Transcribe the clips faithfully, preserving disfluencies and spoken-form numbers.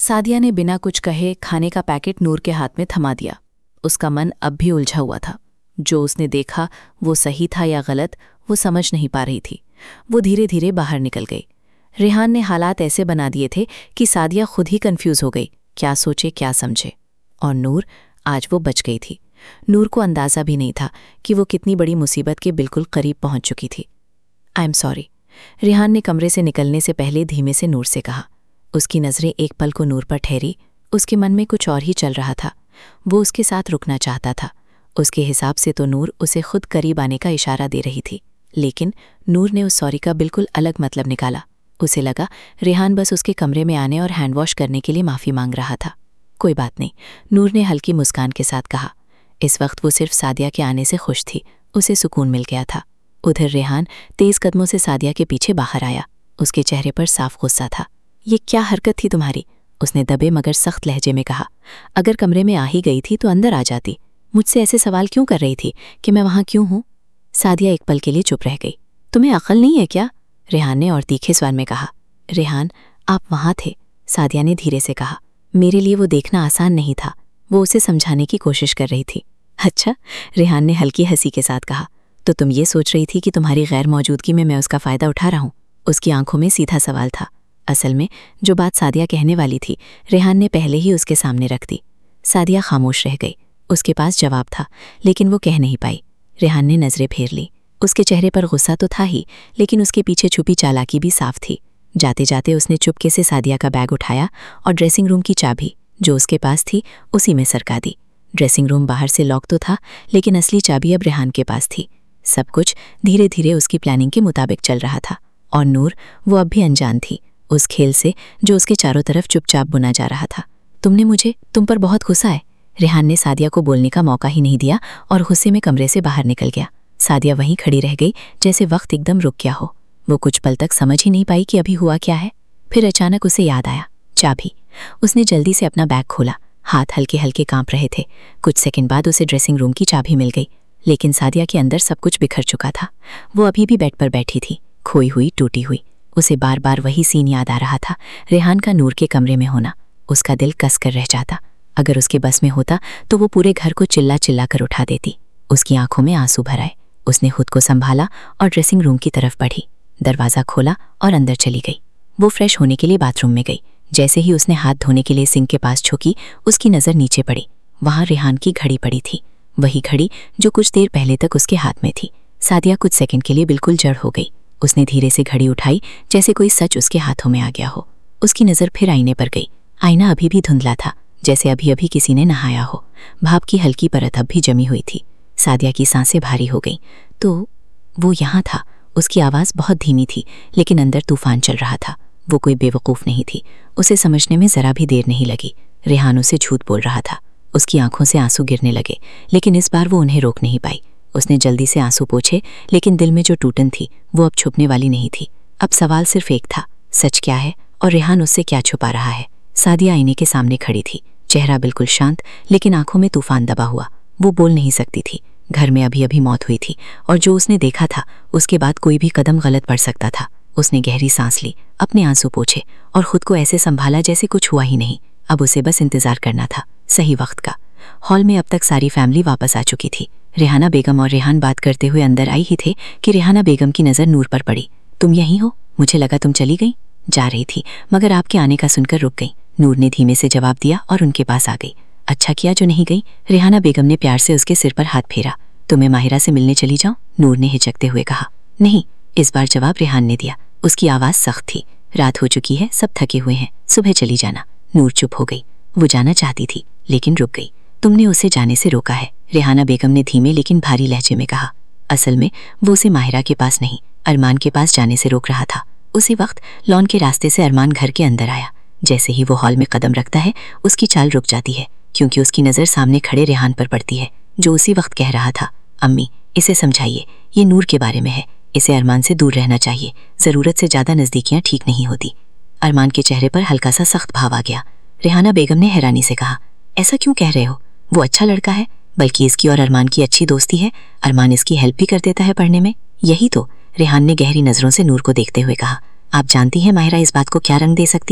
सादिया ने बिना कुछ कहे खाने का पैकेट नूर के हाथ में थमा दिया। उसका मन अब भी उलझा हुआ था। जो उसने देखा वो सही था या गलत, वो समझ नहीं पा रही थी। वो धीरे धीरे बाहर निकल गई। रेहान ने हालात ऐसे बना दिए थे कि सादिया खुद ही कंफ्यूज हो गई, क्या सोचे क्या समझे। और नूर, आज वो बच गई थी। नूर को अंदाज़ा भी नहीं था कि वो कितनी बड़ी मुसीबत के बिल्कुल करीब पहुंच चुकी थी। आई एम सॉरी, रेहान ने कमरे से निकलने से पहले धीमे से नूर से कहा। उसकी नज़रें एक पल को नूर पर ठहरी। उसके मन में कुछ और ही चल रहा था। वो उसके साथ रुकना चाहता था। उसके हिसाब से तो नूर उसे खुद करीब आने का इशारा दे रही थी, लेकिन नूर ने उस सॉरी का बिल्कुल अलग मतलब निकाला। उसे लगा रेहान बस उसके कमरे में आने और हैंड वॉश करने के लिए माफ़ी मांग रहा था। कोई बात नहीं, नूर ने हल्की मुस्कान के साथ कहा। इस वक्त वो सिर्फ सादिया के आने से खुश थी। उसे सुकून मिल गया था। उधर रेहान तेज़ कदमों से सादिया के पीछे बाहर आया। उसके चेहरे पर साफ गुस्सा था। ये क्या हरकत थी तुम्हारी? उसने दबे मगर सख्त लहजे में कहा। अगर कमरे में आ ही गई थी तो अंदर आ जाती। मुझसे ऐसे सवाल क्यों कर रही थी कि मैं वहाँ क्यों हूँ? सादिया एक पल के लिए चुप रह गई। तुम्हें अक्ल नहीं है क्या? रेहान ने और तीखे स्वर में कहा। रेहान, आप वहाँ थे, सादिया ने धीरे से कहा। मेरे लिए वो देखना आसान नहीं था। वो उसे समझाने की कोशिश कर रही थी। अच्छा, रेहान ने हल्की हंसी के साथ कहा। तो तुम ये सोच रही थी कि तुम्हारी गैर मौजूदगी में मैं उसका फ़ायदा उठा रहा हूँ? उसकी आंखों में सीधा सवाल था। असल में जो बात सादिया कहने वाली थी रेहान ने पहले ही उसके सामने रख दी। सादिया खामोश रह गई। उसके पास जवाब था, लेकिन वो कह नहीं पाई। रेहान ने नज़रें फेर ली। उसके चेहरे पर गुस्सा तो था ही, लेकिन उसके पीछे छुपी चालाकी भी साफ थी। जाते जाते उसने चुपके से सादिया का बैग उठाया और ड्रेसिंग रूम की चाबी जो उसके पास थी उसी में सरका दी। ड्रेसिंग रूम बाहर से लॉक तो था, लेकिन असली चाबी अब रेहान के पास थी। सब कुछ धीरे धीरे उसकी प्लानिंग के मुताबिक चल रहा था। और नूर, वो अब भी अनजान थी उस खेल से जो उसके चारों तरफ चुपचाप बुना जा रहा था। तुमने मुझे तुम पर बहुत गुस्सा है। रेहान ने सादिया को बोलने का मौका ही नहीं दिया और गुस्से में कमरे से बाहर निकल गया। सादिया वहीं खड़ी रह गई जैसे वक्त एकदम रुक गया हो। वो कुछ पल तक समझ ही नहीं पाई कि अभी हुआ क्या है। फिर अचानक उसे याद आया, चाबी। उसने जल्दी से अपना बैग खोला। हाथ हल्के हल्के कांप रहे थे। कुछ सेकंड बाद उसे ड्रेसिंग रूम की चाबी मिल गई, लेकिन सादिया के अंदर सब कुछ बिखर चुका था। वो अभी भी बेड पर बैठी थी, खोई हुई, टूटी हुई। उसे बार बार वही सीन याद आ रहा था, रेहान का नूर के कमरे में होना। उसका दिल कस कर रह जाता। अगर उसके बस में होता तो वो पूरे घर को चिल्ला चिल्ला कर उठा देती। उसकी आंखों में आंसू भर आए। उसने खुद को संभाला और ड्रेसिंग रूम की तरफ बढ़ी। दरवाज़ा खोला और अंदर चली गई। वो फ्रेश होने के लिए बाथरूम में गई। जैसे ही उसने हाथ धोने के लिए सिंक के पास झुकी, उसकी नज़र नीचे पड़ी। वहाँ रेहान की घड़ी पड़ी थी, वही घड़ी जो कुछ देर पहले तक उसके हाथ में थी। सादिया कुछ सेकंड के लिए बिल्कुल जड़ हो गई। उसने धीरे से घड़ी उठाई, जैसे कोई सच उसके हाथों में आ गया हो। उसकी नज़र फिर आईने पर गई। आईना अभी भी धुंधला था, जैसे अभी अभी किसी ने नहाया हो। भाप की हल्की परत अब भी जमी हुई थी। सादिया की सांसें भारी हो गईं। तो वो यहाँ था। उसकी आवाज़ बहुत धीमी थी, लेकिन अंदर तूफान चल रहा था। वो कोई बेवकूफ़ नहीं थी। उसे समझने में ज़रा भी देर नहीं लगी। रेहान उसे झूठ बोल रहा था। उसकी आंखों से आंसू गिरने लगे, लेकिन इस बार वो उन्हें रोक नहीं पाई। उसने जल्दी से आंसू पोंछे, लेकिन दिल में जो टूटन थी वो अब छुपने वाली नहीं थी। अब सवाल सिर्फ एक था, सच क्या है और रेहान उससे क्या छुपा रहा है? सादिया आईने के सामने खड़ी थी, चेहरा बिल्कुल शांत, लेकिन आंखों में तूफान दबा हुआ। वो बोल नहीं सकती थी। घर में अभी अभी मौत हुई थी और जो उसने देखा था उसके बाद कोई भी कदम गलत पड़ सकता था। उसने गहरी सांस ली, अपने आंसू पोंछे और खुद को ऐसे संभाला जैसे कुछ हुआ ही नहीं। अब उसे बस इंतजार करना था, सही वक्त का। हॉल में अब तक सारी फैमिली वापस आ चुकी थी। रेहाना बेगम और रेहान बात करते हुए अंदर आई ही थे कि रेहाना बेगम की नज़र नूर पर पड़ी। तुम यहीं हो? मुझे लगा तुम चली गई। जा रही थी, मगर आपके आने का सुनकर रुक गई। नूर ने धीमे से जवाब दिया और उनके पास आ गई। अच्छा किया जो नहीं गई। रेहाना बेगम ने प्यार से उसके सिर पर हाथ फेरा। तुम्हें माहिरा से मिलने चली जाऊं? नूर ने हिचकते हुए कहा। नहीं, इस बार जवाब रेहान ने दिया। उसकी आवाज़ सख्त थी। रात हो चुकी है, सब थके हुए हैं, सुबह चली जाना। नूर चुप हो गई। वो जाना चाहती थी, लेकिन रुक गई। तुमने उसे जाने से रोका है, रेहाना बेगम ने धीमे लेकिन भारी लहजे में कहा। असल में वो उसे माहिरा के पास नहीं, अरमान के पास जाने से रोक रहा था। उसी वक्त लॉन के रास्ते से अरमान घर के अंदर आया। जैसे ही वो हॉल में कदम रखता है, उसकी चाल रुक जाती है, क्योंकि उसकी नज़र सामने खड़े रेहान पर पड़ती है, जो उसी वक्त कह रहा था, अम्मी इसे समझाइए, ये नूर के बारे में है, इसे अरमान से दूर रहना चाहिए, ज़रूरत से ज़्यादा नज़दीकियाँ ठीक नहीं होती। अरमान के चेहरे पर हल्का सा सख्त भाव आ गया। रेहाना बेगम ने हैरानी से कहा, ऐसा क्यों कह रहे हो? वो अच्छा लड़का है, बल्कि इसकी और अरमान की अच्छी दोस्ती है। अरमान इसकी हेल्प भी कर देता है पढ़ने में। यही तो, रेहान ने गहरी नज़रों से नूर को देखते हुए कहा। आप जानती हैं माहिरा इस बात को क्या रंग दे सकती है?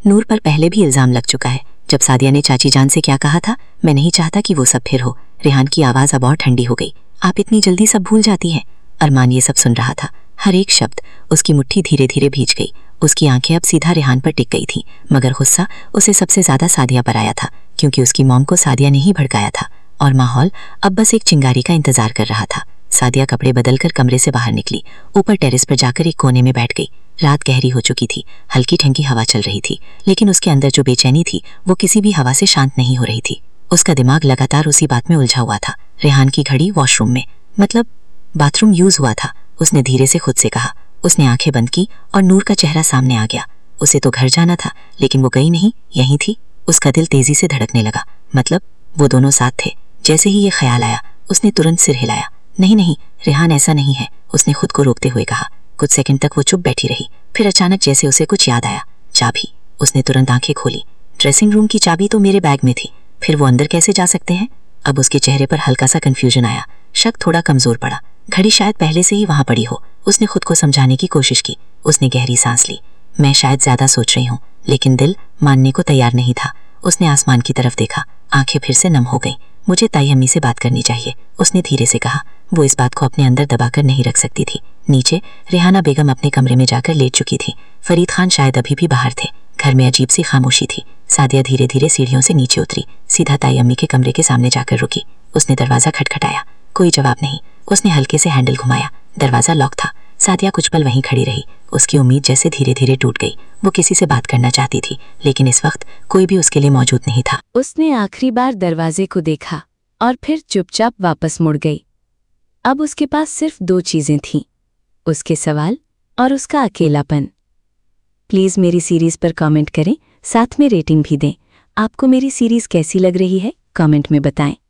नूर पर पहले भी इल्जाम लग चुका है। जब सादिया ने चाची जान से क्या कहा था, मैं नहीं चाहता कि वो सब फिर हो। रेहान की आवाज़ अब और ठंडी हो गई। आप इतनी जल्दी सब भूल जाती हैं। अरमान ये सब सुन रहा था, हर एक शब्द। उसकी मुट्ठी धीरे धीरे भीज गई। उसकी आंखें अब सीधा रेहान पर टिक गई थी, मगर गुस्सा उसे सबसे ज्यादा सादिया पर आया था, क्योंकि उसकी मॉम को सादिया ने ही भड़काया था और माहौल अब बस एक चिंगारी का इंतजार कर रहा था। सादिया कपड़े बदलकर कमरे से बाहर निकली, ऊपर टेरेस पर जाकर एक कोने में बैठ गई। रात गहरी हो चुकी थी, हल्की ठंडी हवा चल रही थी, लेकिन उसके अंदर जो बेचैनी थी वो किसी भी हवा से शांत नहीं हो रही थी। उसका दिमाग लगातार उसी बात में उलझा हुआ था। रेहान की घड़ी वॉशरूम में, मतलब बाथरूम यूज हुआ था। उसने धीरे से खुद से कहा। उसने आंखें बंद की और नूर का चेहरा सामने आ गया। उसे तो घर जाना था, लेकिन वो गई नहीं, यहीं थी। उसका दिल तेजी से धड़कने लगा, मतलब वो दोनों साथ थे। जैसे ही ये ख्याल आया, उसने तुरंत सिर हिलाया। नहीं नहीं, रेहान ऐसा नहीं है, उसने खुद को रोकते हुए कहा। कुछ सेकंड तक वो चुप बैठी रही, फिर अचानक जैसे उसे कुछ याद आया। चाबी। उसने तुरंत आंखें खोली। ड्रेसिंग रूम की चाबी तो मेरे बैग में थी, फिर वो अंदर कैसे जा सकते हैं? अब उसके चेहरे पर हल्का सा कंफ्यूजन आया, शक थोड़ा कमजोर पड़ा। घड़ी शायद पहले से ही वहां पड़ी हो। उसने खुद को समझाने की कोशिश की। उसने गहरी सांस ली। मैं शायद ज्यादा सोच रही हूँ, लेकिन दिल मानने को तैयार नहीं था। उसने आसमान की तरफ देखा, आंखें फिर से नम हो गईं। मुझे ताई अम्मी से बात करनी चाहिए, उसने धीरे से कहा। वो इस बात को अपने अंदर दबाकर नहीं रख सकती थी। नीचे रेहाना बेगम अपने कमरे में जाकर लेट चुकी थी। फरीद खान शायद अभी भी बाहर थे। घर में अजीब सी खामोशी थी। सादिया धीरे धीरे सीढ़ियों से नीचे उतरी, सीधा ताई अम्मी के कमरे के सामने जाकर रुकी। उसने दरवाजा खटखटाया, कोई जवाब नहीं। उसने हल्के से हैंडल घुमाया, दरवाजा लॉक था। सादिया कुछ पल वहीं खड़ी रही। उसकी उम्मीद जैसे धीरे धीरे टूट गई। वो किसी से बात करना चाहती थी, लेकिन इस वक्त कोई भी उसके लिए मौजूद नहीं था। उसने आखिरी बार दरवाजे को देखा और फिर चुपचाप वापस मुड़ गई। अब उसके पास सिर्फ दो चीजें थीं, उसके सवाल और उसका अकेलापन। प्लीज़ मेरी सीरीज़ पर कमेंट करें, साथ में रेटिंग भी दें। आपको मेरी सीरीज़ कैसी लग रही है, कमेंट में बताएं।